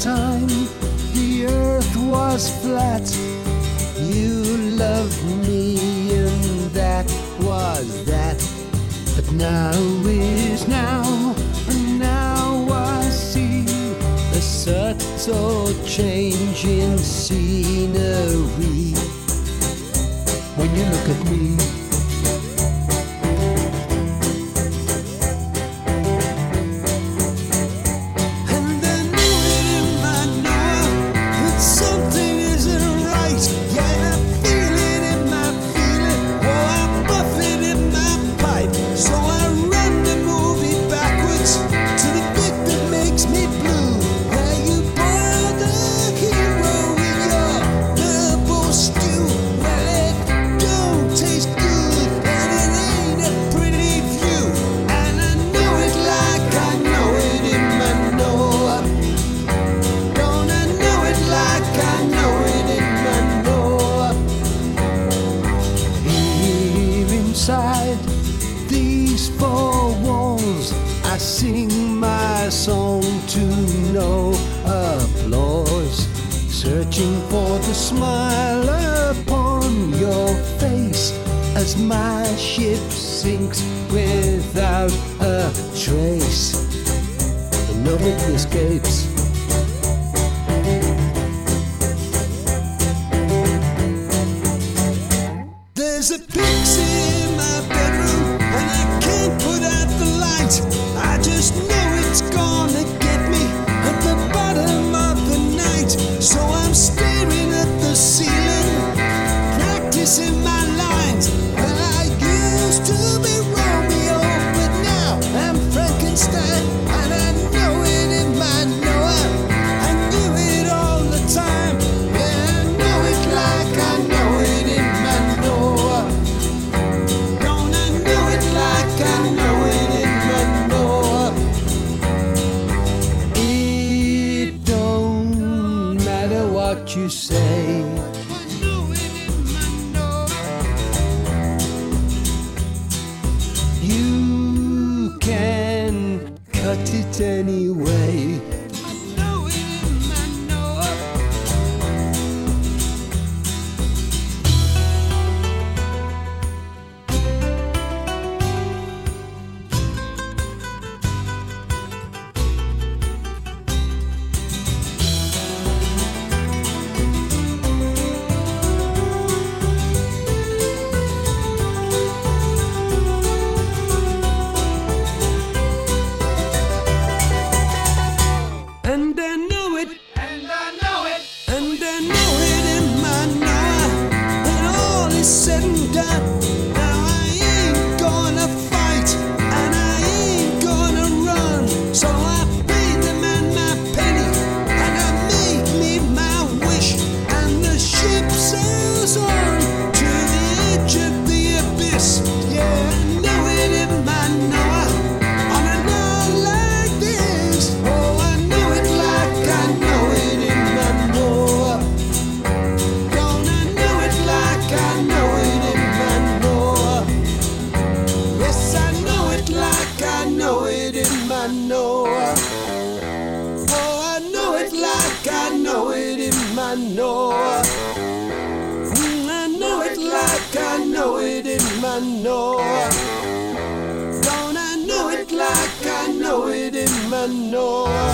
time the earth was flat. You loved me and that was that. But now is now, and now I see a subtle change in scenery when you look at me. Inside these four walls, I sing my song to no applause, searching for the smile upon your face as my ship sinks without a trace, and no it escapes. There's a pixie in my bedroom and I can't put out the light. I just know it's gonna get me at the bottom of the night. So I'm staring at the ceiling, practicing my lines. Well, I used to be Romeo, but now I'm Frankenstein, and I know it in my Noah. I knew it all the time. Yeah, I know it like I know it in my Noah. Don't I know it like I know it in my Noah. It don't matter what you say. You can cut it anyway. And I know it, and I know it, and I know it in my Noah. When all is said and done, now I ain't gonna fight, and I ain't gonna run. So I paid the man my penny, and I made me my wish, and the ship sails on to the edge of the abyss. Yeah, I know it in my Noah. On a night like this, oh, I know it like I know it in my Noah. Don't I know it like I know it in my Noah. Yes, I know it like I know it in my Noah. Oh, I know it like I know it in my Noah. I know it like I know it in my Noah. Don't I know it like I know it in my Noah.